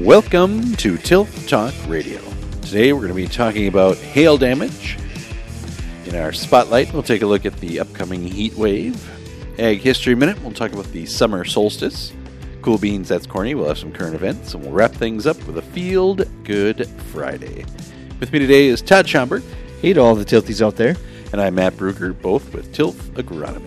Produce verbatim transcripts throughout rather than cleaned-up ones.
Welcome to Tilt Talk Radio. Today we're going to be talking about hail damage. In our spotlight, we'll take a look at the upcoming heat wave. Ag History Minute, we'll talk about the summer solstice. Cool Beans, That's Corny, we'll have some current events, and we'll wrap things up with a Field Good Friday. With me today is Todd Schomburg. Hey to all the tilties out there. And I'm Matt Bruger, both with Tilth Agronomy.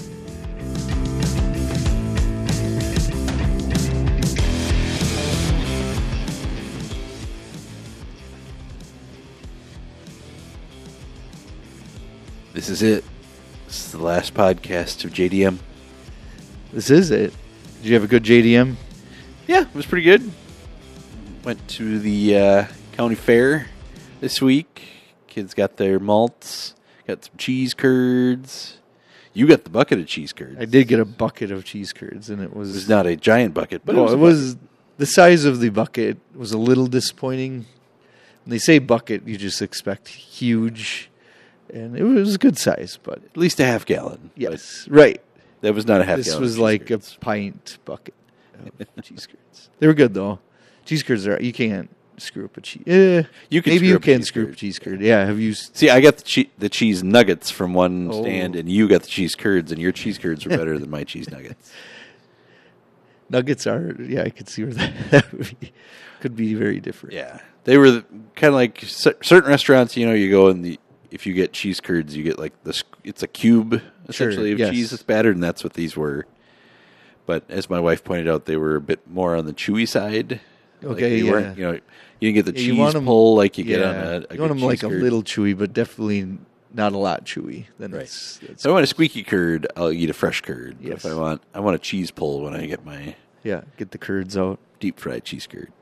This is it. This is the last podcast of J D M. This is it. Did you have a good J D M? Yeah, it was pretty good. Went to the uh, county fair this week. Kids got their malts, got some cheese curds. You got the bucket of cheese curds. I did get a bucket of cheese curds, and it was... It was not a giant bucket, but no, it was, it was the size of the bucket was a little disappointing. When they say bucket, you just expect huge, and it was a good size, but... At least a half gallon. Yes, right. That was not a half this gallon. This was like curds. a pint bucket of cheese curds. They were good, though. Cheese curds are... You can't screw up a cheese... Eh, you can maybe you can screw up a cheese curd. Yeah, have you... See, I got the, che- the cheese nuggets from one oh. stand, and you got the cheese curds, and your cheese curds were better than my cheese nuggets. Nuggets are... Yeah, I could see where that, that would be, could be very different. Yeah. They were kind of like c- certain restaurants, you know, you go and the... If you get cheese curds, you get like this. It's a cube essentially sure, of yes. cheese that's battered, and that's what these were. But as my wife pointed out, they were a bit more on the chewy side. Okay, like yeah. weren't, you know, you didn't get the yeah, cheese them, pull like you yeah, get on a, a you want them like curd. a little chewy, but definitely not a lot chewy. Then right. it's, it's so if I want a squeaky curd, I'll eat a fresh curd. Yes. But if I want, I want a cheese pull when I get my yeah, get the curds out, deep fried cheese curd.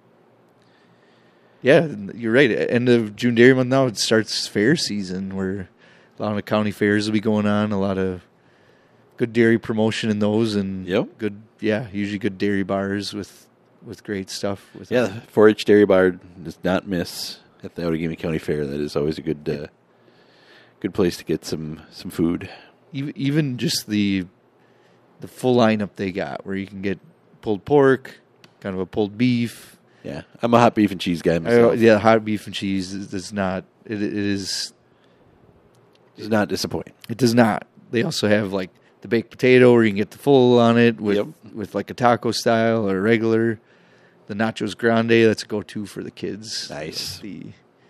Yeah, you're right. End of June dairy month now, it starts fair season where a lot of the county fairs will be going on. A lot of good dairy promotion in those, and yep. good, yeah, usually good dairy bars with, with great stuff. With yeah, the four H Dairy Bar does not miss at the Outagamie County Fair. That is always a good, uh, good place to get some, some food. Even just the the full lineup they got, where you can get pulled pork, kind of a pulled beef. Yeah, I'm a hot beef and cheese guy myself. I, yeah, hot beef and cheese is, is not. It, it is. Does not disappoint. It does not. They also have like the baked potato, where you can get the full on it with yep. with like a taco style or regular. The nachos grande, that's a go-to for the kids. Nice. The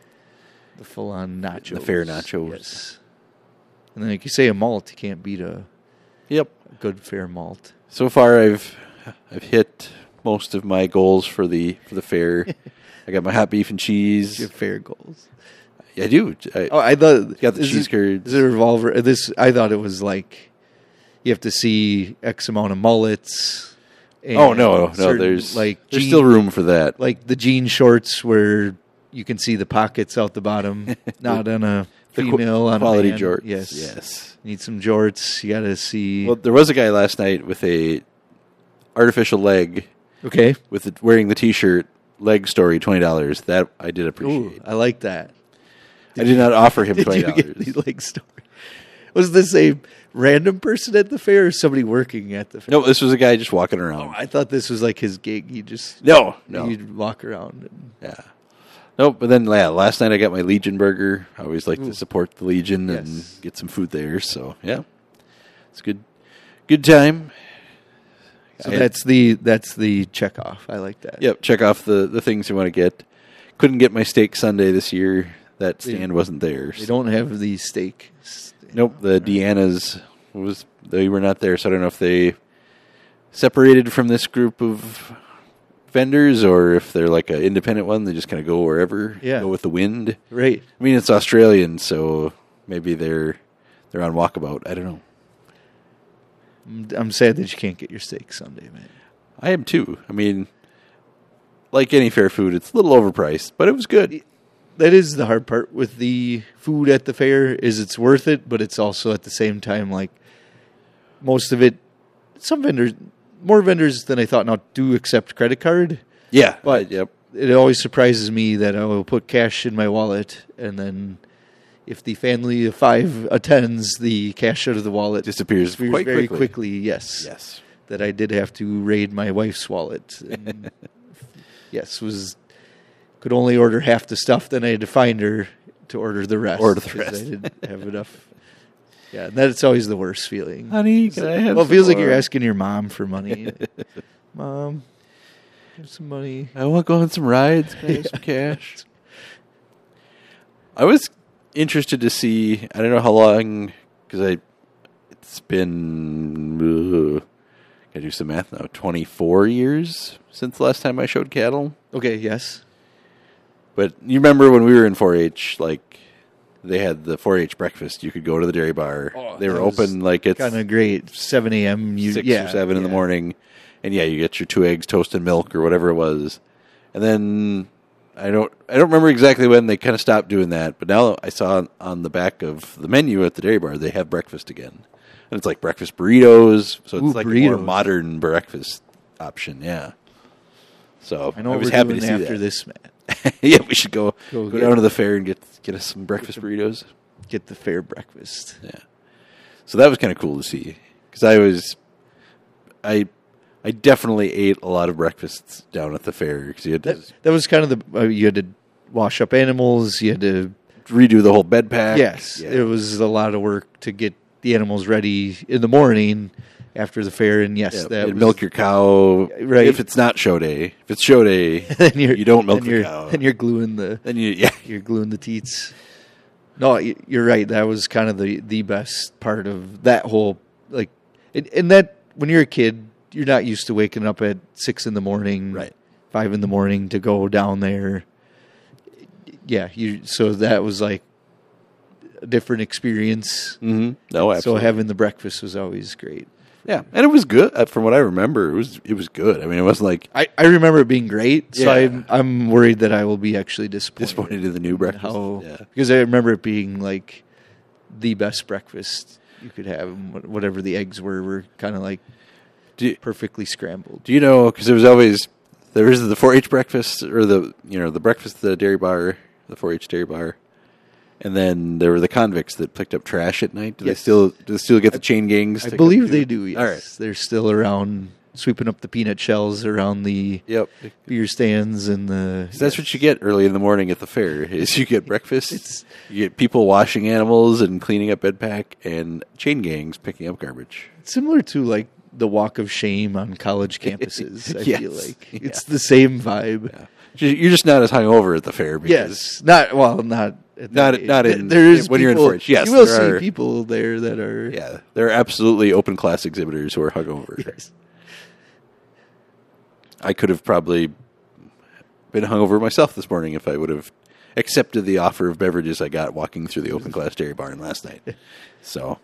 the full on nachos, the fair nachos. Yes. And then like you say, a malt, you can't beat a. Yep. A good fair malt. So far, I've I've hit most of my goals for the for the fair. I got my hot beef and cheese. You have fair goals. I do. I, oh, I thought got the cheese it, curds. Is it a revolver? This I thought it was like you have to see X amount of mullets. And oh no, no, certain, there's like there's jean, still room for that. Like the jean shorts where you can see the pockets out the bottom, not on a female, on quality a man. jorts. Yes, yes. Need some jorts. You got to see. Well, there was a guy last night with a artificial leg. Okay. With the, wearing the T-shirt, leg story, twenty dollars. That I did appreciate. Ooh, I like that. Did I did you, not offer him twenty dollars. Did you get the leg story? Was this a random person at the fair or somebody working at the fair? No, this was a guy just walking around. Oh, I thought this was like his gig. He just no, no. He'd walk around. And, yeah. Nope, but then yeah, last night I got my Legion burger. I always like Ooh. to support the Legion yes. and get some food there. So yeah, it's good, good time. So I that's had, the that's the check off. I like that. Yep, check off the, the things you want to get. Couldn't get my steak Sunday this year. That stand they, wasn't there. They so. don't have the steak. Stand. Nope, the Deanna's was they were not there. So I don't know if they separated from this group of vendors or if they're like an independent one. They just kind of go wherever, yeah. go with the wind. Right. I mean, it's Australian, so maybe they're they're on walkabout. I don't know. I'm sad that you can't get your steak Sunday, man. I am too. I mean, like any fair food, it's a little overpriced, but it was good. That is the hard part with the food at the fair is it's worth it, but it's also at the same time like most of it. Some vendors, more vendors than I thought now, do accept credit card. Yeah, but yep. It always surprises me that I will put cash in my wallet and then. If the family of five attends, the cash out of the wallet disappears, disappears quite very quickly. quickly. Yes, yes. That I did have to raid my wife's wallet. And yes, was could only order half the stuff. Then I had to find her to order the rest. Order the 'cause rest. I didn't have enough. Yeah, that's always the worst feeling. Honey, can I have Well, it some feels like you're more? asking your mom for money. Mom, have some money. I want to go on some rides. Can I have some cash? I was interested to see, I don't know how long, because I, it's been, uh, gotta do some math now, twenty-four years since the last time I showed cattle. Okay, yes. But you remember when we were in four H, like, they had the four H breakfast. You could go to the dairy bar. Oh, they were that was open like it's Kind of great. seven a.m. You, six yeah, or seven in the yeah. morning. And yeah, you get your two eggs, toast and milk or whatever it was. And then I don't I don't remember exactly when they kind of stopped doing that, but now I saw on the back of the menu at the dairy bar they have breakfast again. And it's like breakfast burritos, so it's Ooh, like a more burritos. modern breakfast option, yeah. So I know I what was we're happy doing to see after that. this, man. Yeah, we should go Go go, get- down to the fair and get get us some breakfast burritos. Get the fair breakfast. Yeah. So that was kind of cool to see because I was, I, I definitely ate a lot of breakfasts down at the fair because you had to That, that was kind of the uh, you had to wash up animals. You had to redo the whole bed pack. yes, Yeah. it was a lot of work to get the animals ready in the morning after the fair. And yes, Yeah, that and was, milk your cow. Right. If it's not show day, if it's show day, then you're, you don't milk then the you're, cow. Then you're gluing the then you yeah you're gluing the teats. No, y- you're right. That was kind of the, the best part of that whole like, and, and that when you're a kid, you're not used to waking up at six in the morning, Right. five in the morning to go down there. Yeah, you. So that was like a different experience. mm-hmm. No, absolutely. So having the breakfast was always great. yeah, and it was good uh, from what I remember. It was it was good. I mean, it wasn't like I, I remember it being great. So Yeah. I'm I'm worried that I will be actually disappointed. disappointed in the new breakfast. How, yeah. Because I remember it being like the best breakfast you could have. and wh- Whatever the eggs were, were kind of like Do you, perfectly scrambled. Do you know? Because there was always there was the four H breakfast or the you know the breakfast at the dairy bar, the four H dairy bar, and then there were the convicts that picked up trash at night. Do they Yes. still do they still get the chain gangs? I to believe come they it? do. Yes, All right. they're still around sweeping up the peanut shells around the Yep. beer stands and the. So that's what you get early in the morning at the fair. Is you get breakfast, It's- you get people washing animals and cleaning up bed pack, and chain gangs picking up garbage. Similar to like the walk of shame on college campuses. I Yes. feel like Yeah. it's the same vibe. Yeah. You're just not as hungover at the fair because Yes, not well, not at Not- that age. not in- There is when you're in people- four H. Yes, you will there see are- people there that are. yeah, there are absolutely open class exhibitors who are hungover. Yes. I could have probably been hungover myself this morning if I would have accepted the offer of beverages I got walking through the open class dairy barn last night. So,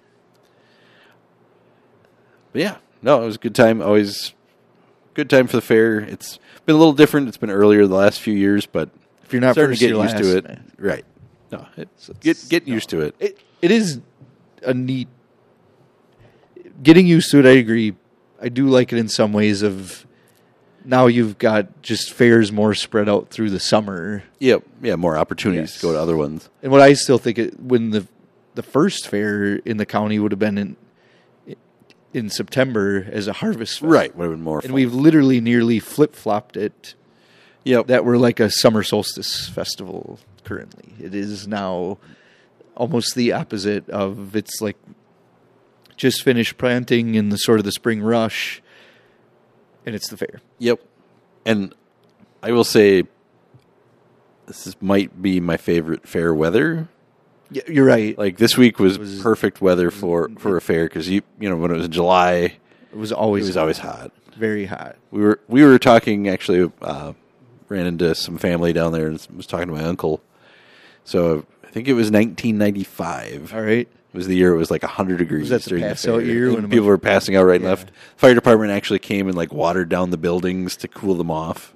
but yeah, no, it was a good time. Always good time for the fair. It's been a little different. It's been earlier the last few years, but If you're not starting first, to get you're used last, to it. man. Right? No, it, So get it's- get no. used to it. It it is a neat getting used to it. I agree. I do like it in some ways. Of now you've got just fairs more spread out through the summer, Yep, yeah, more opportunities Yes. to go to other ones. and what I still think it, when the the first fair in the county would have been in in September as a harvest festival. Right, would have been more. And fun. we've literally nearly flip flopped it. Yep. That we're like a summer solstice festival currently. It is now almost the opposite of it's like just finished planting in the sort of the spring rush, and it's the fair. Yep. And I will say this is, might be my favorite fair weather. Yeah, you're right. Like this week was, was- perfect weather for, for a fair because you you know when it was in July it was always it was always hot. very hot. We were we were talking actually uh, ran into some family down there and was talking to my uncle. So I think it was nineteen ninety-five. All right. It was the year it was like one hundred degrees. Was that the during pass out fair. year And when a people bunch- were passing out right and Yeah. left? Fire department actually came and like watered down the buildings to cool them off.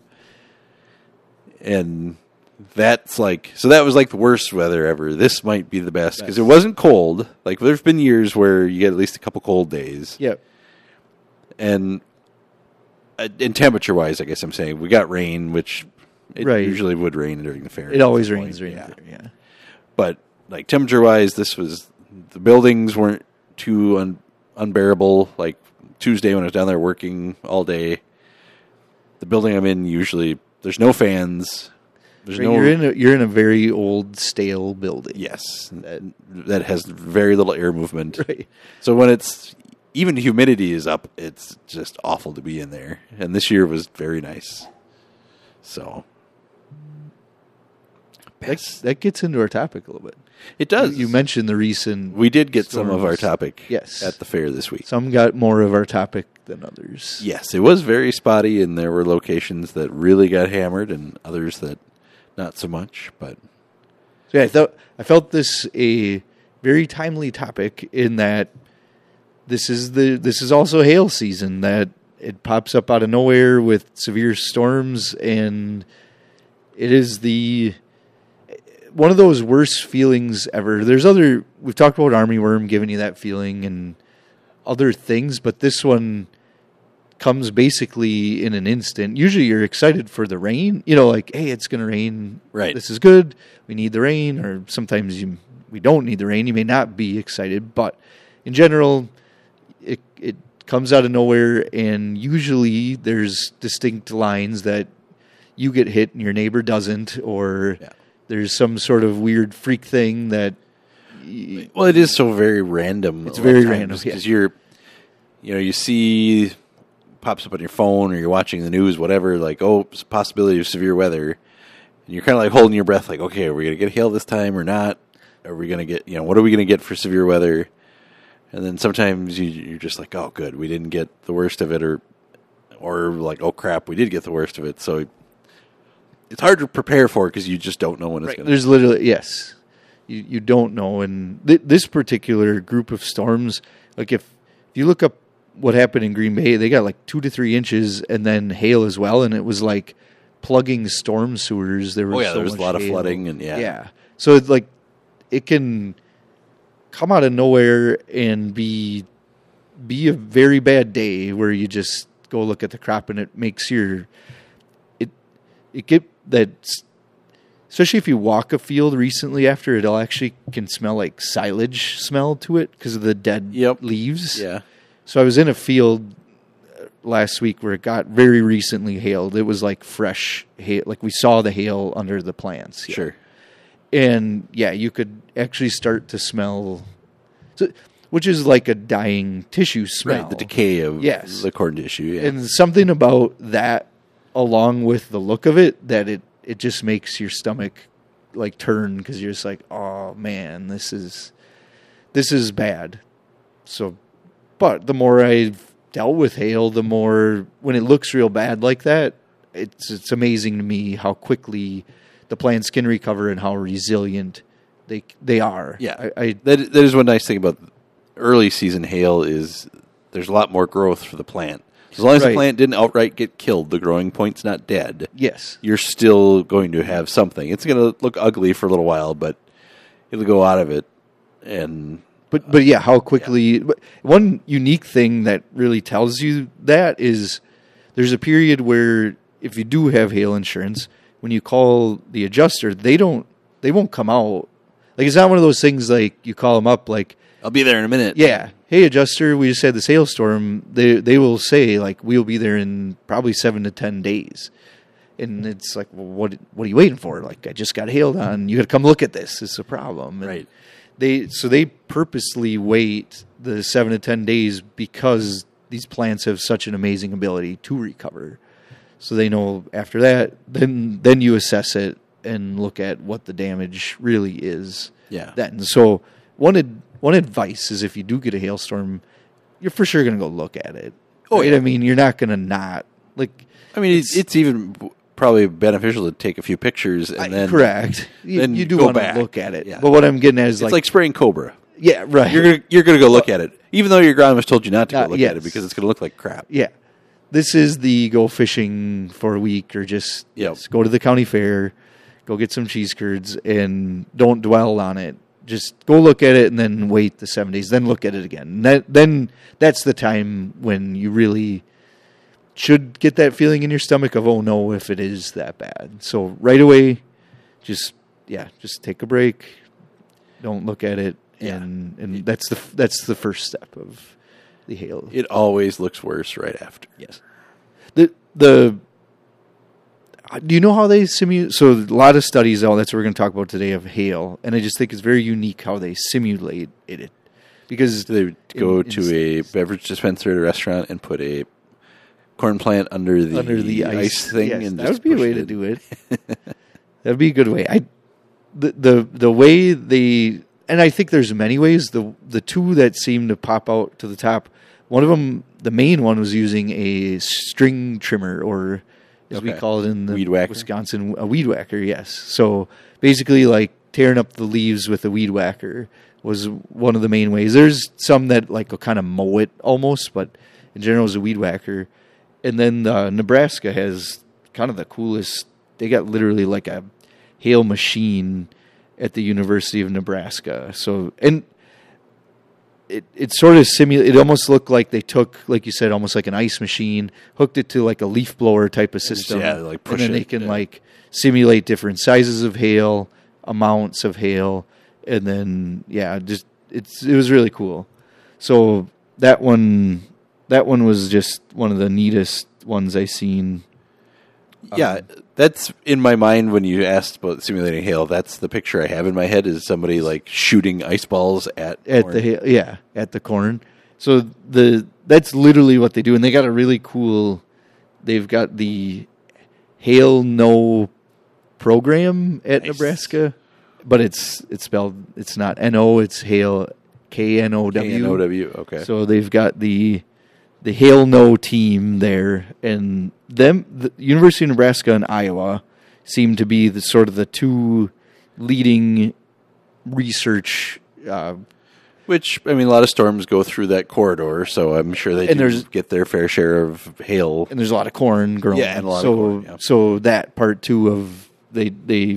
And that's like, so that was like the worst weather ever. This might be the best because it wasn't cold. Like there's been years where you get at least a couple cold days. Yep. And uh, in temperature wise, I guess I'm saying we got rain, which it Right. usually would rain during the fair. It always at some rains point. during Yeah. the fair, yeah. But like temperature wise, this was the buildings weren't too un, unbearable. Like Tuesday when I was down there working all day, the building I'm in usually there's no fans. There's Right, no. you're in a, you're in a very old, stale building. Yes, that, that has very little air movement. Right. So when it's even humidity is up, it's just awful to be in there. And this year was very nice. So That, that gets into our topic a little bit. it does. You, you mentioned the recent. we did get some of our storms. topic Yes. at the fair this week. Some got more of our topic than others. Yes, it was very spotty, and there were locations that really got hammered, and others that not so much. But So yeah, I thought I felt this a very timely topic in that this is the this is also hail season, that it pops up out of nowhere with severe storms, and it is the one of those worst feelings ever. There's other we've talked about armyworm giving you that feeling and other things, but this one comes basically in an instant. Usually you're excited for the rain, you know, like, hey, it's going to rain. Right. This is good. We need the rain. Or sometimes you, we don't need the rain. You may not be excited, but in general, it, it comes out of nowhere. And usually there's distinct lines that you get hit and your neighbor doesn't, or Yeah. there's some sort of weird freak thing that, y- well, it is so very random. It's a lot of very times, random, yeah. because you're, you know, you see pops up on your phone or you're watching the news, whatever. Like, oh, it's a possibility of severe weather, and you're kind of like holding your breath, like, okay, are we gonna get hail this time or not? Are we gonna get, you know, what are we gonna get for severe weather? And then sometimes you, you're just like, oh, good, we didn't get the worst of it, or, or like, oh crap, we did get the worst of it. So it's hard to prepare for because you just don't know when it's Right. going to. There's literally, yes, you you don't know. And th- this particular group of storms, like if, if you look up what happened in Green Bay, they got like two to three inches and then hail as well, and it was like plugging storm sewers. There was Oh yeah, so there was a much lot of hail. flooding, and yeah, Yeah, so it's like it can come out of nowhere and be be a very bad day where you just go look at the crop and it makes your it it get that, especially if you walk a field recently after, it'll actually can smell like silage smell to it because of the dead Yep. leaves. yeah. So I was in a field last week where it got very recently hailed. It was like fresh hail, like we saw the hail under the plants. Yeah. Sure. And yeah, you could actually start to smell, so, which is like a dying tissue smell. Right, the decay of Yes. the corn tissue. Yeah. And something about that, along with the look of it, that it, it just makes your stomach like turn, because you're just like, oh man, this is this is bad. So, but the more I've dealt with hail, the more when it looks real bad like that, it's it's amazing to me how quickly the plants can recover and how resilient they they are. yeah, I, I that that is one nice thing about early season hail is there's a lot more growth for the plant. As long as the Right. plant didn't outright get killed, the growing point's not dead. yes. You're still going to have something. It's going to look ugly for a little while, but it'll go out of it. And But but yeah, how quickly. But one unique thing that really tells you that is there's a period where if you do have hail insurance, when you call the adjuster, they don't they won't come out. Like it's not one of those things like you call them up like, I'll be there in a minute. yeah, hey adjuster, we just had this hailstorm. They they will say like we'll be there in probably seven to ten days. And it's like, well, what what are you waiting for? Like I just got hailed on. You got to come look at this. It's a problem. And Right. They so they purposely wait the seven to ten days because these plants have such an amazing ability to recover. So they know after that, then then you assess it and look at what the damage really is. Yeah. Then so one ad, one advice is if you do get a hailstorm, you're for sure going to go look at it. Oh, right? yeah. I mean, you're not going to not like. I mean, it's, it's even probably beneficial to take a few pictures and I- then correct. You, then you do go want back. to look at it. Yeah. But what I'm getting at is It's like, like, spraying Cobra. yeah, right. You're gonna, you're going to go look at it, even though your agronomist told you not to Uh, go look yes. at it because it's going to look like crap. Yeah. This is the go fishing for a week or just, Yep. just go to the county fair, go get some cheese curds, and don't dwell on it. Just go look at it and then wait the seven days, then look at it again. And that, then that's the time when you really should get that feeling in your stomach of, oh no, if it is that bad. So right away, just, yeah, just take a break. Don't look at it. Yeah. And, and that's the, that's the first step of the hail. It always looks worse right after. Yes. The the Do you know how they simulate? So a lot of studies, oh, that's what we're going to talk about today, of hail, and I just think it's very unique how they simulate it. Because they go in, to in, a beverage dispenser at a restaurant and put a corn plant under the, under the ice, ice thing. Yes, and that just would be a push way it to in. do it. That'd be a good way. I the the the way they, and I think there's many ways. The the two that seem to pop out to the top. One of them, the main one, was using a string trimmer, or as Okay. we call it in the Weed whacker? Wisconsin, a weed whacker. Yes. So basically, like tearing up the leaves with a weed whacker was one of the main ways. There's some that like will kind of mow it almost, but in general, it's a weed whacker. And then uh, Nebraska has kind of the coolest. They got literally like a hail machine at the University of Nebraska. So and it it sort of simulated. It almost looked like they took, like you said, almost like an ice machine, hooked it to like a leaf blower type of system. Yeah, like push and then it, they can yeah. like simulate different sizes of hail, amounts of hail, and then yeah, just it's it was really cool. So that one that one was just one of the neatest ones I seen. Yeah, Um, that's in my mind when you asked about simulating hail. That's the picture I have in my head, is somebody like shooting ice balls at at corn. the hail, yeah at the corn. So the that's literally what they do, and they got a really cool. They've got the Hail No program at Nice. Nebraska, but it's it's spelled it's not N O, it's Hail K N O W. K N O W, okay. So they've got the the Hail No team there, and them the University of Nebraska and Iowa seem to be the sort of the two leading research. Uh, Which, I mean, a lot of storms go through that corridor, so I'm sure they And do there's- get their fair share of hail. and there's a lot of corn growing. Yeah, and a lot of so, corn, yeah. So that part too of they they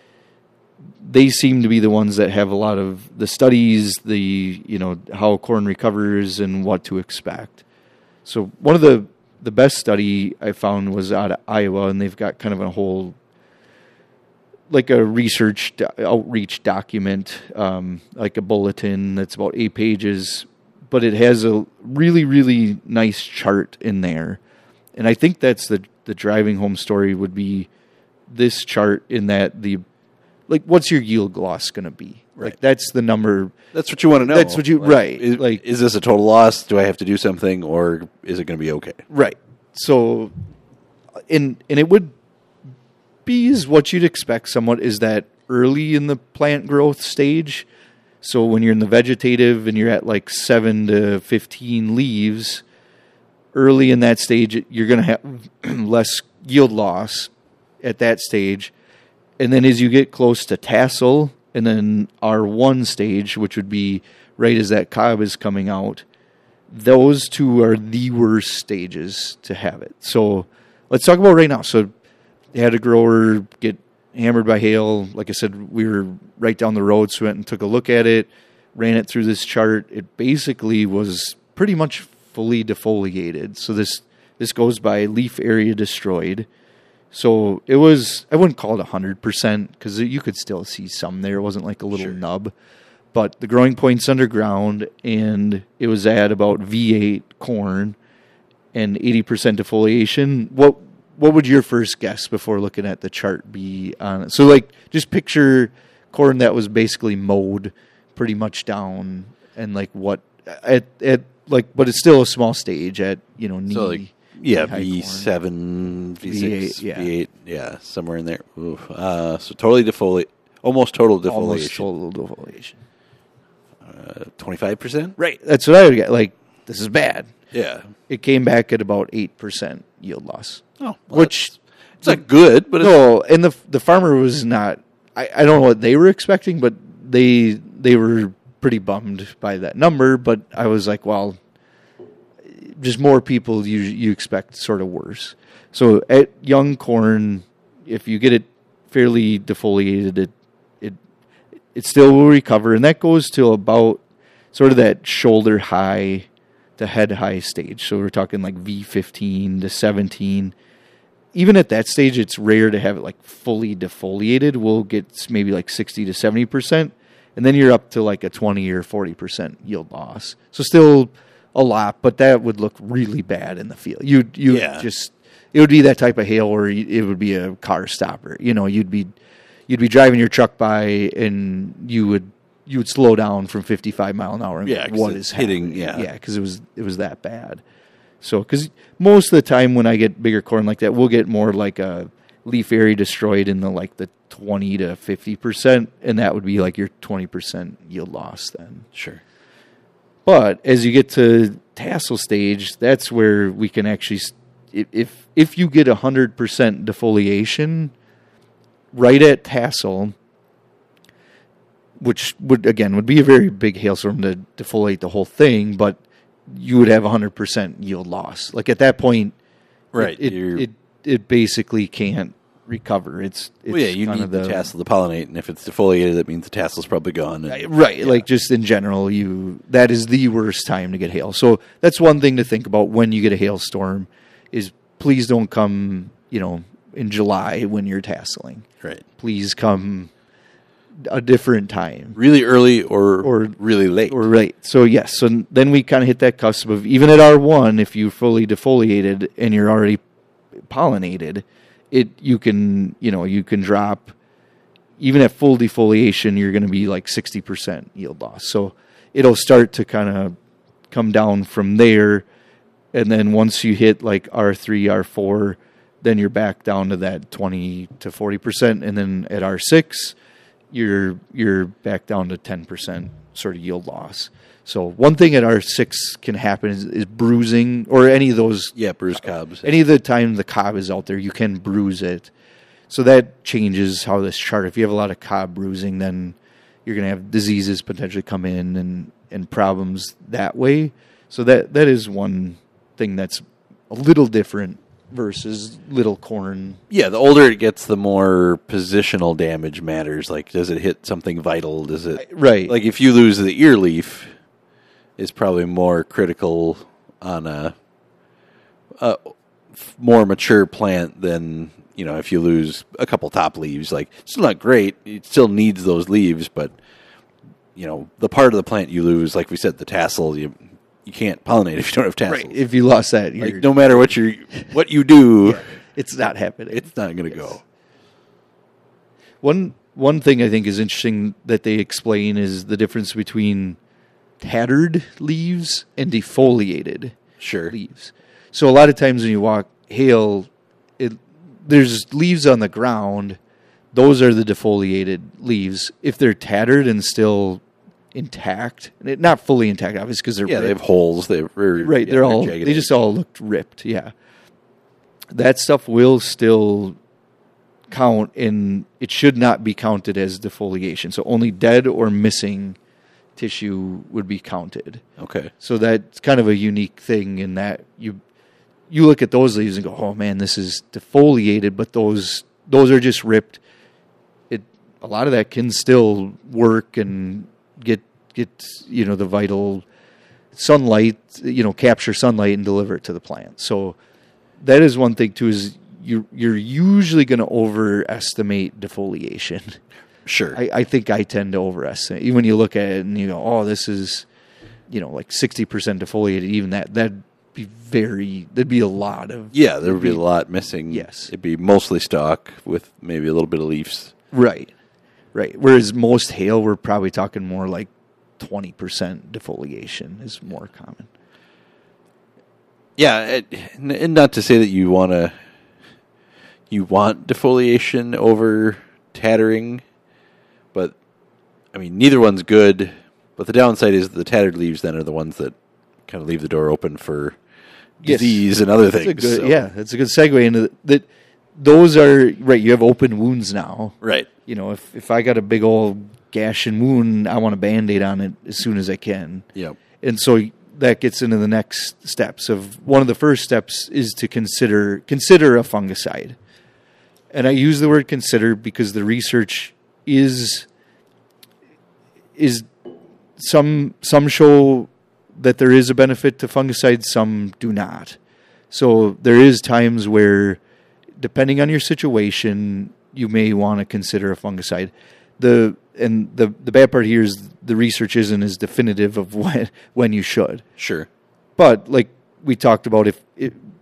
they seem to be the ones that have a lot of the studies, the you know how corn recovers and what to expect. So one of the the best study I found was out of Iowa, and they've got kind of a whole like a research do- outreach document, um, like a bulletin that's about eight pages, but it has a really, really nice chart in there. And I think that's the the driving home story would be this chart, in that the like what's your yield loss going to be? Right. Like that's the number. That's what you want to know. That's what you- Like, right, Is, like- is this a total loss? Do I have to do something, or is it going to be okay? Right. So, and and it would be is what you'd expect somewhat, is that early in the plant growth stage. So when you're in the vegetative and you're at like seven to fifteen leaves, early in that stage, you're going to have less yield loss at that stage. And then as you get close to tassel, and then R one stage, which would be right as that cob is coming out, those two are the worst stages to have it. So let's talk about right now. So they had a grower get hammered by hail. Like I said, we were right down the road, so we went and took a look at it, ran it through this chart. It basically was pretty much fully defoliated. So this this goes by leaf area destroyed. So it was, I wouldn't call it one hundred percent, because you could still see some there. It wasn't like a little Sure. nub. But the growing point's underground, and it was at about V eight corn and eighty percent defoliation. What what would your first guess before looking at the chart be on it? So, like, just picture corn that was basically mowed pretty much down, and like what at at like, but it's still a small stage at you know knee. So, like, yeah, knee-high V corn. seven, V six, V eight, yeah. V eight, yeah, somewhere in there. Oof. Uh, so totally defoliate, almost total defoliation. Almost total defoliation. twenty-five percent? Right. That's what I would get. Like, this is bad. Yeah. It came back at about eight percent yield loss. Oh, well, Which, that's- it's not good, but it's, no, and the the farmer was not, I, I don't know what they were expecting, but they they were pretty bummed by that number. But I was like, well, just more people you you expect sort of worse. So at young corn, if you get it fairly defoliated, it it it still will recover, and that goes to about sort of that shoulder high to head high stage. So we're talking like V fifteen to seventeen. Even at that stage, it's rare to have it like fully defoliated. We'll get maybe like sixty to seventy percent, and then you're up to like a twenty or forty percent yield loss. So still a lot, but that would look really bad in the field. You you Yeah. just it would be that type of hail where it would be a car stopper. You know, you'd be you'd be driving your truck by and you would you would slow down from fifty-five mile an hour. And Yeah, go, what is hitting? happening? Yeah, yeah, because it was it was that bad. So, because most of the time when I get bigger corn like that, we'll get more like a leaf area destroyed in the like the twenty to fifty percent, and that would be like your twenty percent yield loss then. Sure. But as you get to tassel stage, that's where we can actually, if if you get one hundred percent defoliation right at tassel, which would, again, would be a very big hailstorm to defoliate the whole thing, but you would have one hundred percent yield loss. Like at that point, right, it it, it, it basically can't recover. It's, it's well, yeah, you need the, the tassel to pollinate, and if it's defoliated, that means the tassel's probably gone. And, right, yeah. Like just in general, you that is the worst time to get hail. So that's one thing to think about when you get a hailstorm is please don't come, you know, in July when you're tasseling. Right. Please come a different time. Really early or or really late. Or right. So yes, so then we kind of hit that cusp of even at R one, if you fully defoliated and you're already pollinated, it you can, you know, you can drop even at full defoliation, you're going to be like sixty percent yield loss. So it'll start to kind of come down from there, and then once you hit like R three, R four, then you're back down to that twenty to forty percent, and then at R six, you're you're back down to ten percent sort of yield loss. So one thing at R six can happen is, is bruising, or any of those. Yeah, bruise cobs. Any of the time the cob is out there, you can bruise it. So that changes how this chart. If you have a lot of cob bruising, then you're going to have diseases potentially come in and, and problems that way. So that that is one thing that's a little different versus little corn. Yeah, the older it gets, the more positional damage matters. Like, does it hit something vital? Does it right? Like, if you lose the ear leaf, is probably more critical on a, a more mature plant than, you know, if you lose a couple top leaves. Like, it's still not great. It still needs those leaves, but, you know, the part of the plant you lose, like we said, the tassel, you you can't pollinate if you don't have tassels. Right. If you lost that, like, no matter what you what you do, yeah, it's not happening. It's not going to yes. go. One one thing I think is interesting that they explain is the difference between tattered leaves and defoliated sure. leaves. So a lot of times when you walk hail, it, there's leaves on the ground. Those are the defoliated leaves. If they're tattered and still intact, not fully intact, obviously, because they're yeah, ripped. they have holes. They're very, right. Yeah, they're all jagged. They just all looked ripped. Yeah, that stuff will still count, and it should not be counted as defoliation. So only dead or missing tissue would be counted. Okay. So that's kind of a unique thing in that you you look at those leaves and go, oh man, this is defoliated, but those those are just ripped. It a lot of that can still work and get get you know the vital sunlight, you know, capture sunlight and deliver it to the plant. So that is one thing too, is you you're usually going to overestimate defoliation. Sure. I, I think I tend to overestimate. Even when you look at it and you go, oh, this is, you know, like sixty percent defoliated, even that, that'd be very, there'd be a lot of... Yeah, there would be, be a lot missing. Yes. It'd be mostly stalk with maybe a little bit of leaves. Right. Right. Whereas most hail, we're probably talking more like twenty percent defoliation is more common. Yeah, it, and not to say that you want to, you want defoliation over tattering, but, I mean, neither one's good. But the downside is the tattered leaves then are the ones that kind of leave the door open for disease yes. and other that's things. Good, so. Yeah, that's a good segue into that. Those are, right, you have open wounds now. Right. You know, if, if I got a big old gash and wound, I want a Band-Aid on it as soon as I can. Yep. And so that gets into the next steps of, one of the first steps is to consider consider a fungicide. And I use the word consider because the research is is some some show that there is a benefit to fungicides, some do not. So there is times where, depending on your situation, you may want to consider a fungicide. The and the the bad part here is the research isn't as definitive of when when you should. Sure. But like we talked about, if, if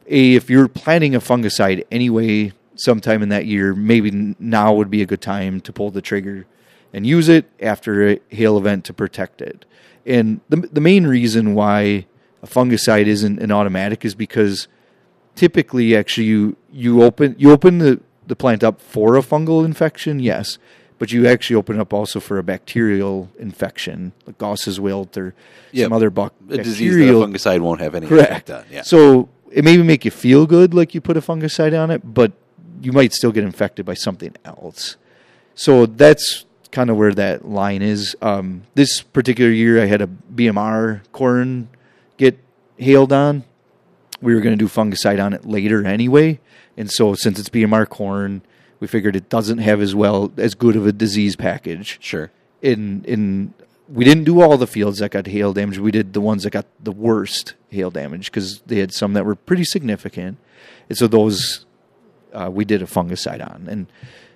a if you're planting a fungicide anyway, sometime in that year, maybe now would be a good time to pull the trigger and use it after a hail event to protect it. And the the main reason why a fungicide isn't an automatic is because typically, actually, you you open you open the, the plant up for a fungal infection, yes, but you actually open up also for a bacterial infection, like Gauss's wilt or Yep. some other buck A bacterial. disease that a fungicide won't have any Correct. effect on. Yeah. So it may make you feel good like you put a fungicide on it, but you might still get infected by something else. So that's kind of where that line is. Um, this particular year, I had a B M R corn get hailed on. We were going to do fungicide on it later anyway. And so since it's B M R corn, we figured it doesn't have as well as good of a disease package. Sure. In in we didn't do all the fields that got hail damage. We did the ones that got the worst hail damage because they had some that were pretty significant. And so those uh, we did a fungicide on. And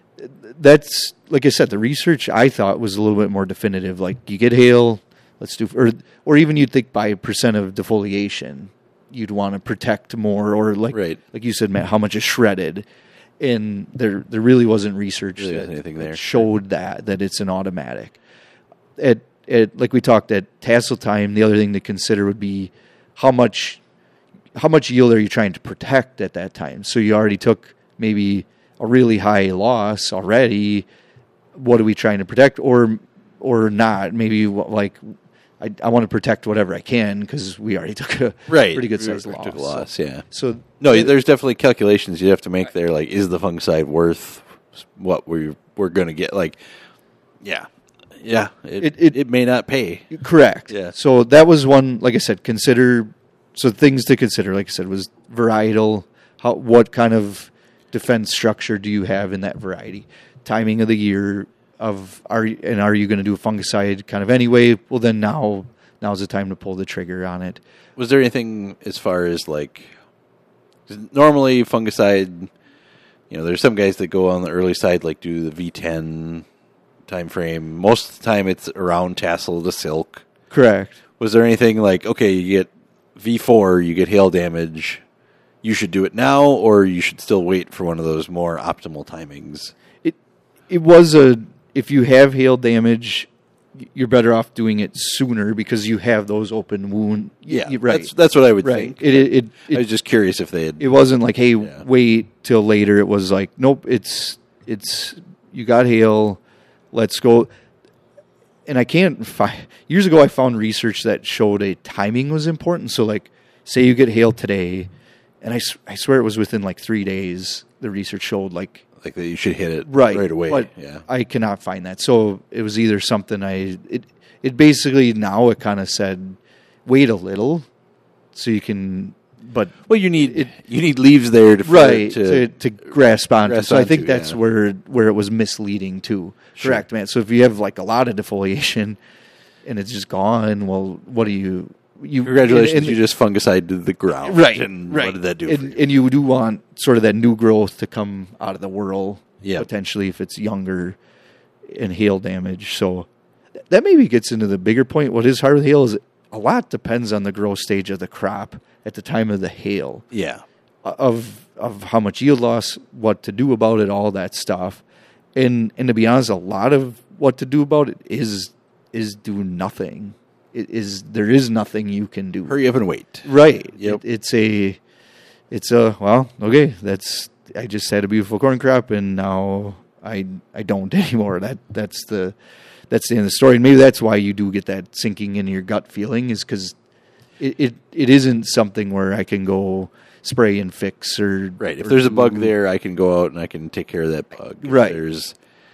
that's, like I said, the research I thought was a little bit more definitive. Like you get hail, let's do, or or even you'd think by percent of defoliation, you'd want to protect more, or like Right. like you said, Matt, how much is shredded. And there there really wasn't research Really that, wasn't anything that there. showed that that it's an automatic. At at like we talked at tassel time, the other thing to consider would be how much how much yield are you trying to protect at that time? So you already took maybe a really high loss already. What are we trying to protect, or or not? Maybe like I, I want to protect whatever I can because we already took a Right. pretty good We sized took loss. a loss, So, yeah. so No, there's definitely calculations you have to make there. Like, is the fungicide worth what we're we're going to get? Like, yeah, yeah, it, It- it it- may not pay. correct. Yeah. So that was one. Like I said, consider. So things to consider, like I said, was varietal. How what kind of defense structure do you have in that variety? Timing of the year of are you- and are you going to do a fungicide kind of anyway? Well, then now now's the time to pull the trigger on it. Was there anything as far as like 'cause normally fungicide? You know, there's some guys that go on the early side, like do the V ten time frame. Most of the time, it's around tassel to silk. Correct. Was there anything like, okay, you get V four, you get hail damage, you should do it now, or you should still wait for one of those more optimal timings? It it was a if you have hail damage, you're better off doing it sooner because you have those open wound. Yeah, y- right. That's, that's what I would right. think. It it, it, I it was just curious if they had. it wasn't like, hey, Yeah. wait till later. It was like, nope, it's it's you got hail, let's go. And I can't find years ago I found research that showed a timing was important. So like, say you get hail today, and I, s- I swear it was within like three days. The research showed like like that you should hit it right right away. But yeah. I cannot find that. So it was either something I it it basically now it kind of said wait a little so you can but Well, you need you need leaves there to for right it to, to, to grasp onto. grasp So I think onto, that's yeah. where where it was misleading too. Sure. Correct, man. So if you have like a lot of defoliation and it's just gone, well, what do you you Congratulations, and- and- you just fungicided the ground. right, And right. what did that do and, for you? and you do want sort of that new growth to come out of the whirl, Yep. potentially if it's younger and hail damage. So th- that maybe gets into the bigger point. What is hard with hail is a lot depends on the growth stage of the crop at the time of the hail, Yeah. uh, of of how much yield loss, what to do about it, all that stuff. And and to be honest, a lot of what to do about it is is do nothing. It is there is nothing you can do. Hurry up and wait. Right. Yep. It, it's a, it's a, well, okay, that's, I just had a beautiful corn crop and now I, I don't anymore. That, that's the, that's the end of the story. And maybe that's why you do get that sinking in your gut feeling is because it, it, it isn't something where I can go spray and fix or. Right. If or there's a bug do- there, I can go out and I can take care of that bug. If Right. there's,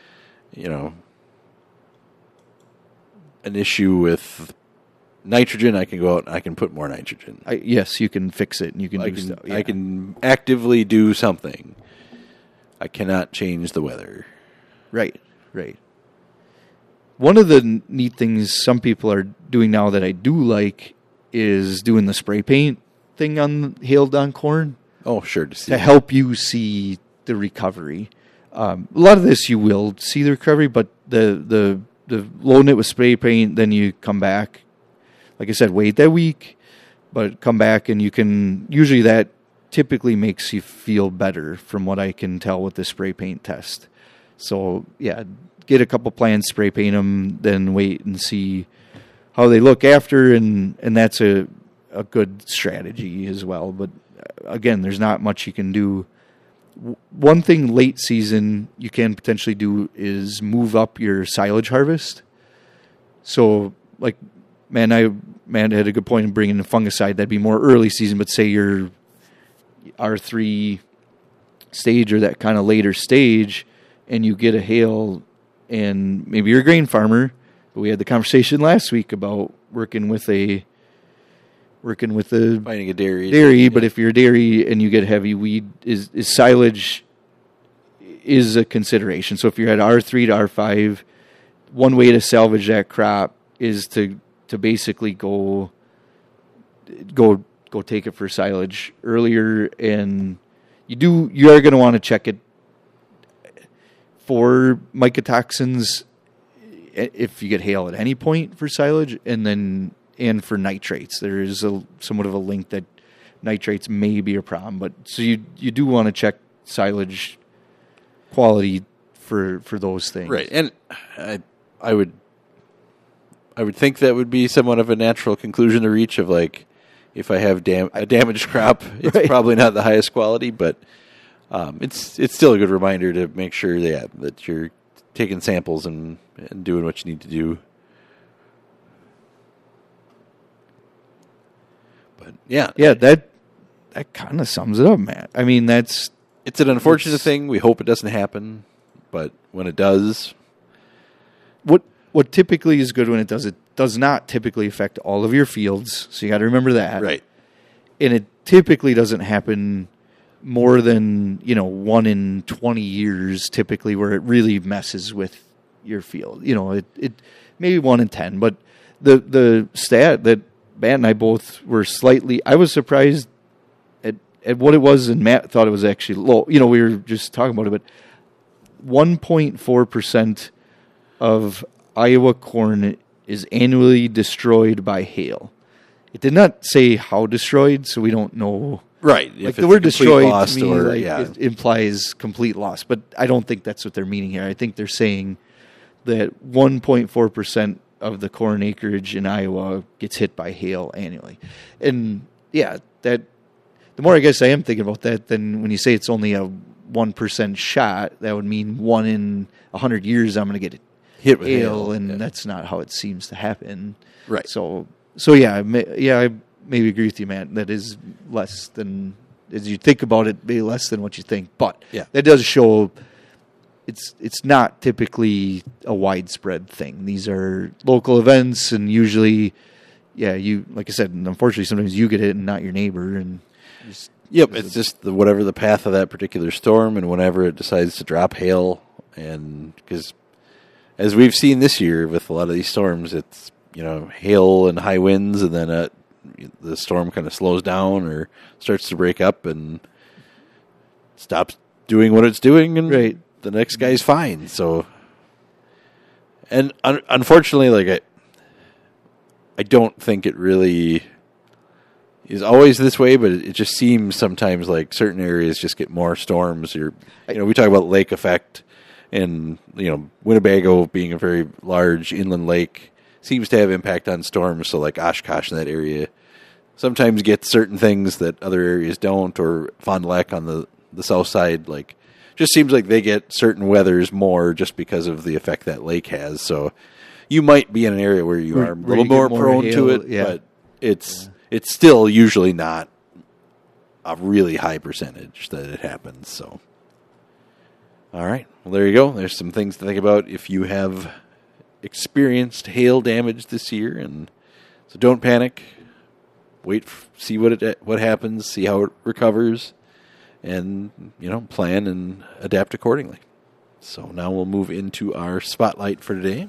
you know, an issue with nitrogen, I can go out and I can put more nitrogen. I, yes, you can fix it and you can I do can, stuff. I yeah. can actively do something. I cannot change the weather. Right, right. One of the n- neat things some people are doing now that I do like is doing the spray paint thing on hailed on corn Oh, sure. To see. to help you see the recovery. Um, a lot of this you will see the recovery, but the the the loading it with spray paint, then you come back. Like I said, wait that week, but come back and you can usually that typically makes you feel better from what I can tell with the spray paint test. So, yeah, get a couple plants, spray paint them, then wait and see how they look after, and, and that's a, a good strategy as well. But, again, there's not much you can do. One thing late season you can potentially do is move up your silage harvest. So, like, man, I man had a good point in bringing in fungicide. That'd be more early season, but say you're R three stage or that kind of later stage, and you get a hail, and maybe you're a grain farmer, but we had the conversation last week about working with a working with a finding a dairy. Dairy, yeah. But if you're a dairy and you get heavy weed, is, is silage is a consideration. So if you're at R three to R five, one way to salvage that crop is to to basically go go go take it for silage earlier, and you do you are going to want to check it for mycotoxins if you get hail at any point for silage, and then and for nitrates. There is a somewhat of a link that nitrates may be a problem, but so you you do want to check silage quality for for those things, right? And I I would I would think that would be somewhat of a natural conclusion to reach of like, if I have dam- a damaged crop, it's right. probably not the highest quality, but um, it's it's still a good reminder to make sure that that you're taking samples and, and doing what you need to do. But yeah, yeah, that that kind of sums it up, Matt. I mean, that's it's an unfortunate it's, thing. We hope it doesn't happen, but when it does, what what typically is good when it does, it does not typically affect all of your fields. So you got to remember that, right? And it typically doesn't happen more than, you know, one in twenty years, typically, where it really messes with your field. You know, it it maybe one in ten, but the the stat that Matt and I both were slightly, I was surprised at, at what it was, and Matt thought it was actually low. You know, we were just talking about it, but one point four percent of Iowa corn is annually destroyed by hail. It did not say how destroyed, so we don't know. Right. Like if the word destroyed lost to me, or, like, yeah. it implies complete loss, but I don't think that's what they're meaning here. I think they're saying that one point four percent of the corn acreage in Iowa gets hit by hail annually. And yeah, that the more I guess I am thinking about that, then when you say it's only a one percent shot, that would mean one in one hundred years I'm going to get hit with hail, hail, and yeah. that's not how it seems to happen. Right. So, so yeah, I may, yeah, I maybe agree with you, Matt. That is less than, as you think about it, maybe less than what you think. But yeah. that does show it's it's not typically a widespread thing. These are local events, and usually, yeah, you like I said, unfortunately, sometimes you get it and not your neighbor. And just, yep, it's just the, whatever the path of that particular storm, and whenever it decides to drop hail, and because as we've seen this year with a lot of these storms, it's, you know, hail and high winds, and then uh, the storm kind of slows down or starts to break up and stops doing what it's doing, and right. the next guy's fine. So, and un- unfortunately, like I, I don't think it really is always this way, but it, it just seems sometimes like certain areas just get more storms. You're, you know, we talk about lake effect, and you know, Winnebago being a very large inland lake seems to have impact on storms. So, like Oshkosh in that area sometimes gets certain things that other areas don't, or Fond du Lac on the the south side, like. Just seems like they get certain weathers more just because of the effect that lake has. So you might be in an area where you where, are a where little more, more prone hail, to it, yeah. but it's yeah. it's still usually not a really high percentage that it happens. So, all right, well, there you go. There's some things to think about if you have experienced hail damage this year, and so don't panic. Wait, see what it what happens, see how it recovers. And, you know, plan and adapt accordingly. So now we'll move into our spotlight for today.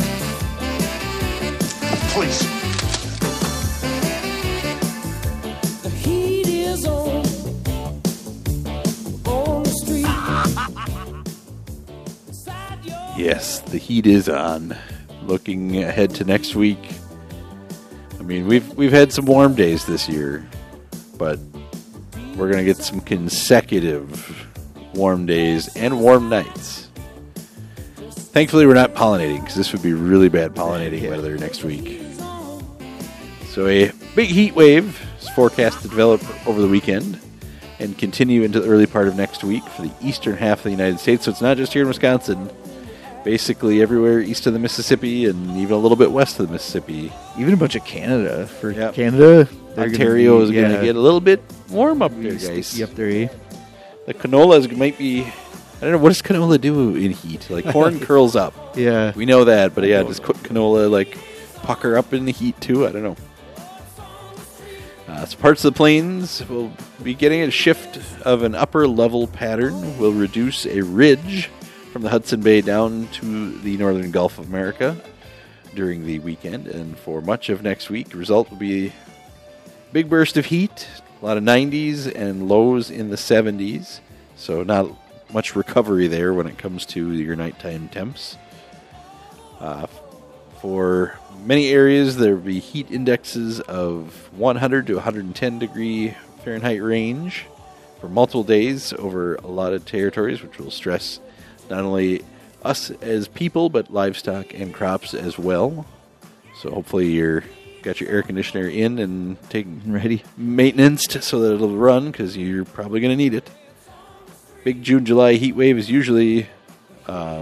Please. Yes, the heat is on. Looking ahead to next week. I mean, we've we've had some warm days this year, but we're going to get some consecutive warm days and warm nights. Thankfully, we're not pollinating, because this would be really bad pollinating Yeah. weather next week. So a big heat wave is forecast to develop over the weekend and continue into the early part of next week for the eastern half of the United States. So it's not just here in Wisconsin. Basically everywhere east of the Mississippi and even a little bit west of the Mississippi. Even a bunch of Canada. For Yep. Canada, they're Ontario gonna is be, going to yeah, get a little bit warm up there, sticky guys. up there, eh? The canolas might be... I don't know, what does canola do in heat? Like, corn curls up. Yeah. We know that, but yeah, does cooked canola, like, pucker up in the heat too? I don't know. Uh, so parts of the plains will be getting a shift of an upper level pattern. Will reduce a ridge from the Hudson Bay down to the northern Gulf of America during the weekend. And for much of next week, the result will be a big burst of heat, a lot of nineties and lows in the seventies. So not much recovery there when it comes to your nighttime temps. Uh, for many areas, there will be heat indexes of one hundred to one hundred ten degree Fahrenheit range for multiple days over a lot of territories, which will stress not only us as people, but livestock and crops as well. So hopefully you're got your air conditioner in and taking Ready. maintenance so that it'll run, because you're probably going to need it. Big June, July heat wave is usually uh,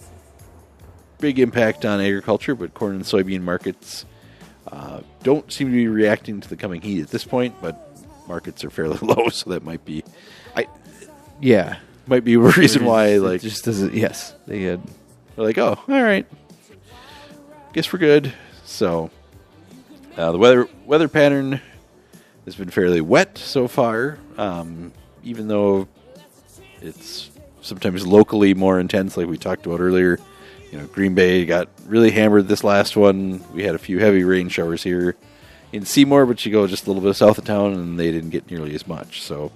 big impact on agriculture, but corn and soybean markets uh, don't seem to be reacting to the coming heat at this point, but markets are fairly low, so that might be I Yeah. might be a reason why It like just doesn't. Yes, they had. they're like, oh, all right, guess we're good. So uh, the weather weather pattern has been fairly wet so far, um, even though it's sometimes locally more intense, like we talked about earlier. You know, Green Bay got really hammered this last one. We had a few heavy rain showers here in Seymour, but you go just a little bit south of town, and they didn't get nearly as much. So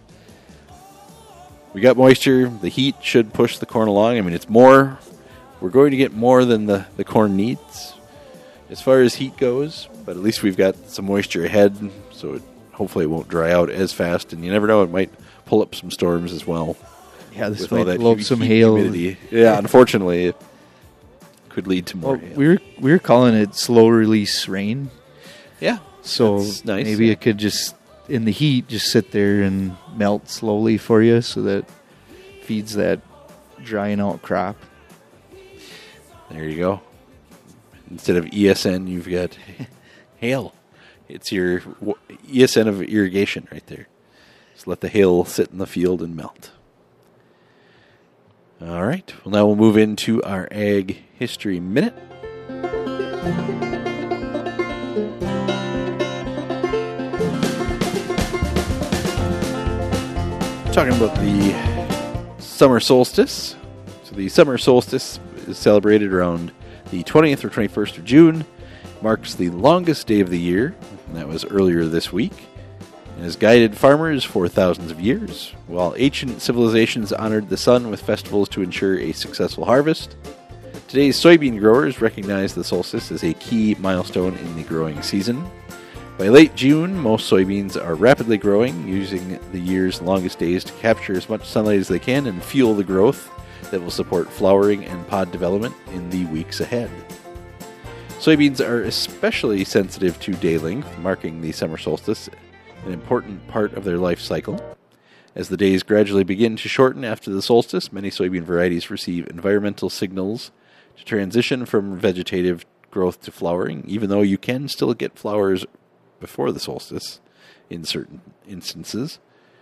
we got moisture. The heat should push the corn along. I mean, it's more. We're going to get more than the, the corn needs as far as heat goes, but at least we've got some moisture ahead, so it, hopefully it won't dry out as fast. And you never know, it might pull up some storms as well. Yeah, this With all might that blow up heat- some heat hail. humidity. Yeah, unfortunately, it could lead to more Well, hail. we were we were calling it slow release rain, Yeah, so that's nice. maybe it could just in the heat just sit there and melt slowly for you, so that feeds that drying out crop. There you go. Instead of E S N, you've got hail. It's your w- E S N of irrigation right there. Just let the hail sit in the field and melt. All right. Well, now we'll move into our Ag History Minute. Talking about the summer solstice. So the summer solstice is celebrated around the twentieth or twenty-first of June. Marks the longest day of the year, and that was earlier this week, and has guided farmers for thousands of years. While ancient civilizations honored the sun with festivals to ensure a successful harvest, today's soybean growers recognize the solstice as a key milestone in the growing season. By late June, most soybeans are rapidly growing, using the year's longest days to capture as much sunlight as they can and fuel the growth that will support flowering and pod development in the weeks ahead. Soybeans are especially sensitive to day length, marking the summer solstice, an important part of their life cycle. As the days gradually begin to shorten after the solstice, many soybean varieties receive environmental signals to transition from vegetative growth to flowering, even though you can still get flowers before the solstice in certain instances.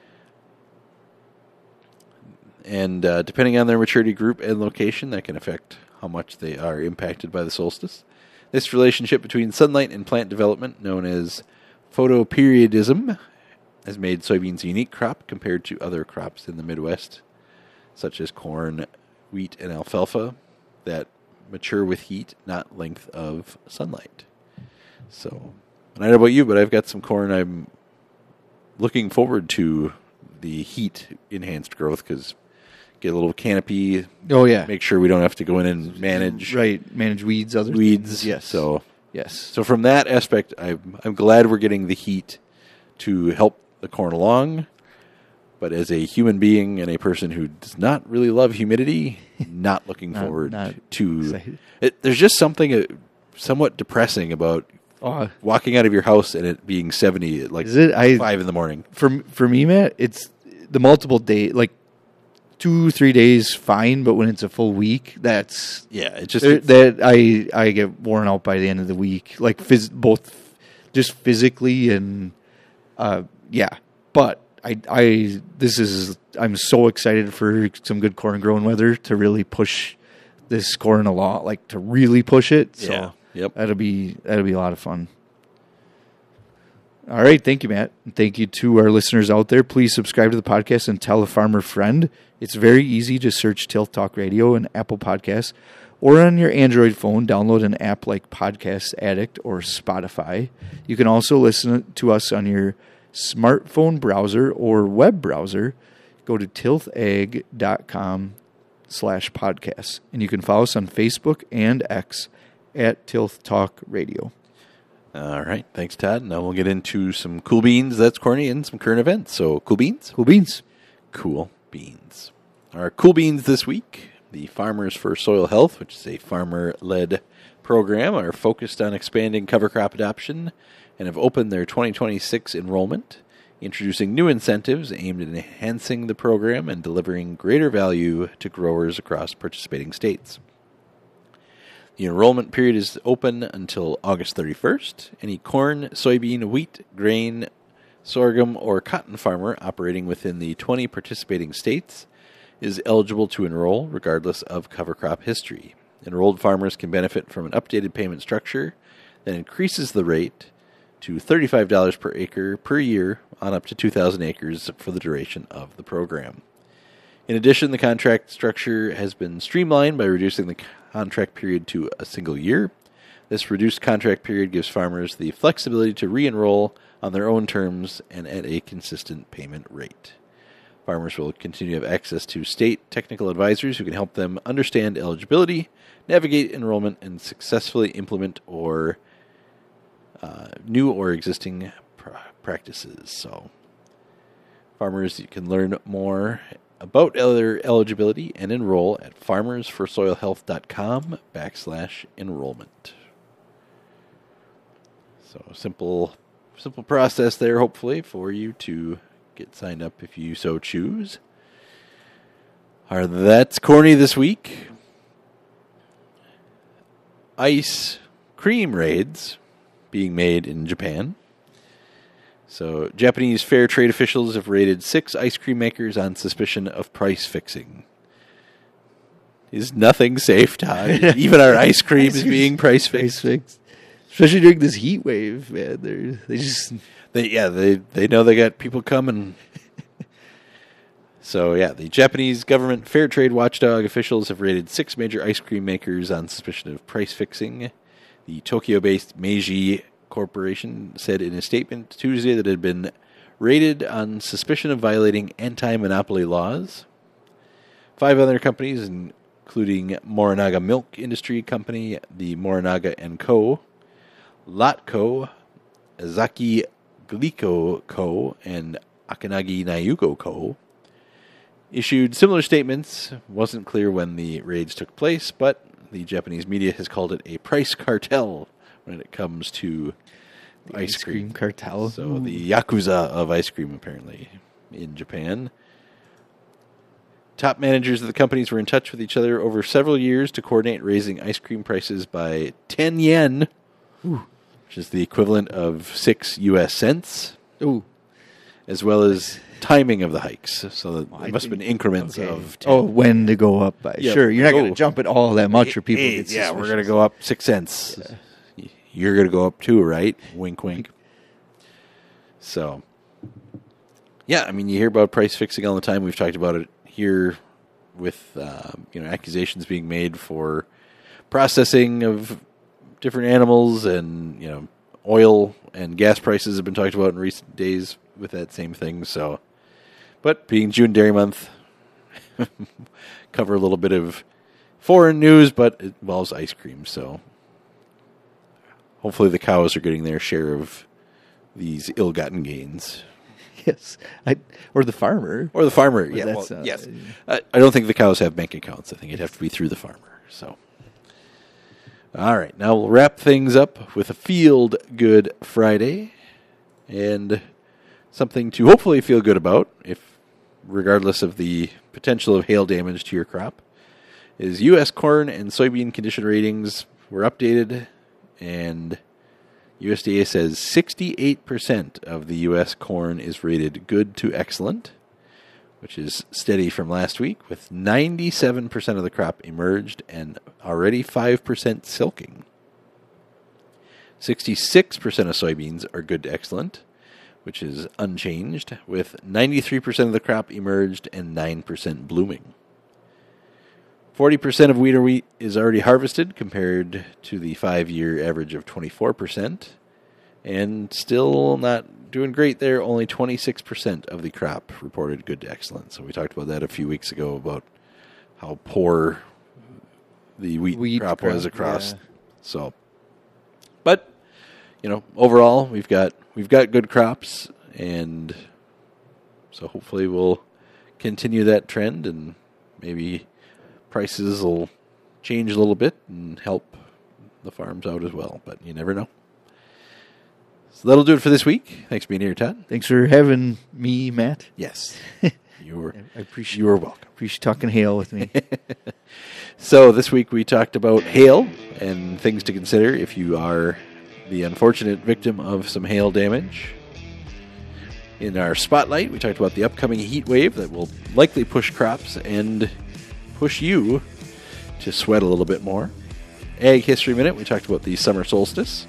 And uh, depending on their maturity group and location, that can affect how much they are impacted by the solstice. This relationship between sunlight and plant development, known as photoperiodism, has made soybeans a unique crop compared to other crops in the Midwest, such as corn, wheat, and alfalfa, that mature with heat, not length of sunlight. So, I don't know about you, but I've got some corn. I'm looking forward to the heat-enhanced growth, because get a little canopy. Oh, yeah. Make sure we don't have to go in and manage Right, manage weeds, other weeds. things. Yes. So, yes. so from that aspect, I'm, I'm glad we're getting the heat to help the corn along. But as a human being and a person who does not really love humidity, not looking Not- forward not to excited. it. There's just something uh, somewhat depressing about Oh, walking out of your house and it being seventy at like is it? I five in the morning. for for me, Matt, it's the multiple day, like two, three days, fine. But when it's a full week, that's Yeah, it just there- that I I get worn out by the end of the week, like phys- both just physically and uh, yeah. But I I this is I'm so excited for some good corn growing weather to really push this corn a lot, like to really push it. So Yeah. Yep. that'll be that'll be a lot of fun. All right, thank you, Matt. And thank you to our listeners out there. Please subscribe to the podcast and tell a farmer friend. It's very easy to search Tilth Talk Radio and Apple Podcasts, or on your Android phone, download an app like Podcast Addict or Spotify. You can also listen to us on your smartphone browser or web browser. Go to tilthag.com slash podcasts. And you can follow us on Facebook and X at Tilth Talk Radio. All right. Thanks, Todd. Now we'll get into some cool beans. That's corny and some current events. So cool beans. Cool beans. Cool beans. Our cool beans this week, the Farmers for Soil Health, which is a farmer-led program, are focused on expanding cover crop adoption and have opened their twenty twenty-six enrollment, introducing new incentives aimed at enhancing the program and delivering greater value to growers across participating states. The enrollment period is open until August thirty-first. Any corn, soybean, wheat, grain, sorghum, or cotton farmer operating within the twenty participating states is eligible to enroll regardless of cover crop history. Enrolled farmers can benefit from an updated payment structure that increases the rate to thirty-five dollars per acre per year on up to two thousand acres for the duration of the program. In addition, the contract structure has been streamlined by reducing the contract period to a single year. This reduced contract period gives farmers the flexibility to re-enroll on their own terms and at a consistent payment rate. Farmers will continue to have access to state technical advisors who can help them understand eligibility, navigate enrollment, and successfully implement or uh, new or existing pr- practices. So, farmers, you can learn more about other eligibility and enroll at farmersforsoilhealth.com backslash enrollment. So simple, simple process there, hopefully, for you to get signed up if you so choose. All right, that's corny this week. Ice cream raids being made in Japan. So, Japanese fair trade officials have raided six ice cream makers on suspicion of price fixing. Is nothing safe, Todd? Even our ice cream is being price fixed. Price fixed. Especially during this heat wave, man. They're, they just... They, yeah, they, they know they got people coming. So, yeah, the Japanese government fair trade watchdog officials have raided six major ice cream makers on suspicion of price fixing. The Tokyo-based Meiji Corporation said in a statement Tuesday that it had been raided on suspicion of violating anti-monopoly laws. Five other companies, including Morinaga Milk Industry Company, the Morinaga and Co., Lotco, Azaki Glico Co., and Akanagi Nayugo Co., issued similar statements. Wasn't clear when the raids took place, but the Japanese media has called it a price cartel when it comes to The ice, ice cream. cream cartel. So the Yakuza of ice cream, apparently, in Japan. Top managers of the companies were in touch with each other over several years to coordinate raising ice cream prices by ten yen, Ooh. which is the equivalent of six U S cents, Ooh. as well as timing of the hikes. So that Well, there I must have been think- increments okay. of ten. Oh, when to go up by. Yeah, Sure, you're not going oh. to jump it all that much or people Hey, get yeah, we're suspicious. going to go up six cents. You're going to go up too, right? Wink, wink. So, yeah, I mean, you hear about price fixing all the time. We've talked about it here with, uh, you know, accusations being made for processing of different animals, and, you know, oil and gas prices have been talked about in recent days with that same thing. So, but being June Dairy Month, cover a little bit of foreign news, but it involves ice cream, so hopefully the cows are getting their share of these ill-gotten gains. Yes, I, or the farmer. Or the farmer, But yeah. Well, that's, uh, yes. I, I don't think the cows have bank accounts. I think it'd have to be through the farmer. So, all right. Now we'll wrap things up with a Field Good Friday. And something to hopefully feel good about, if regardless of the potential of hail damage to your crop, is U S corn and soybean condition ratings were updated, and U S D A says sixty-eight percent of the U S corn is rated good to excellent, which is steady from last week, with ninety-seven percent of the crop emerged and already five percent silking. sixty-six percent of soybeans are good to excellent, which is unchanged, with ninety-three percent of the crop emerged and nine percent blooming. forty percent of wheat or wheat is already harvested compared to the five-year average of twenty-four percent. And still not doing great there. Only twenty-six percent of the crop reported good to excellent. So we talked about that a few weeks ago about how poor the wheat, Wheat crop, crop, was across. yeah. So, but, you know, overall, we've got we've got good crops. And so hopefully we'll continue that trend, and maybe prices will change a little bit and help the farms out as well, but you never know. So that'll do it for this week. Thanks for being here, Todd. Thanks for having me, Matt. Yes. You were I appreciate you were welcome. appreciate talking hail with me. So this week we talked about hail and things to consider if you are the unfortunate victim of some hail damage. In our spotlight, we talked about the upcoming heat wave that will likely push crops and push you to sweat a little bit more. Ag History Minute, we talked about the summer solstice.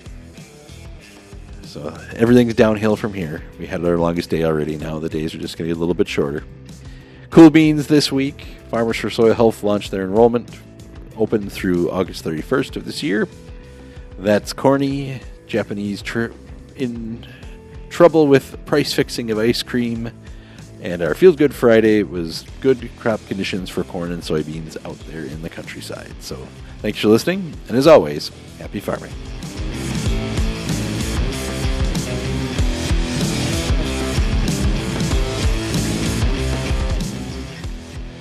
So everything's downhill from here. We had our longest day already. Now the days are just going to get a little bit shorter. Cool Beans this week. Farmers for Soil Health launched their enrollment. Open through August thirty-first of this year. That's corny. Japanese tr- in trouble with price fixing of ice cream. And our Field Good Friday was good crop conditions for corn and soybeans out there in the countryside. So thanks for listening. And as always, happy farming.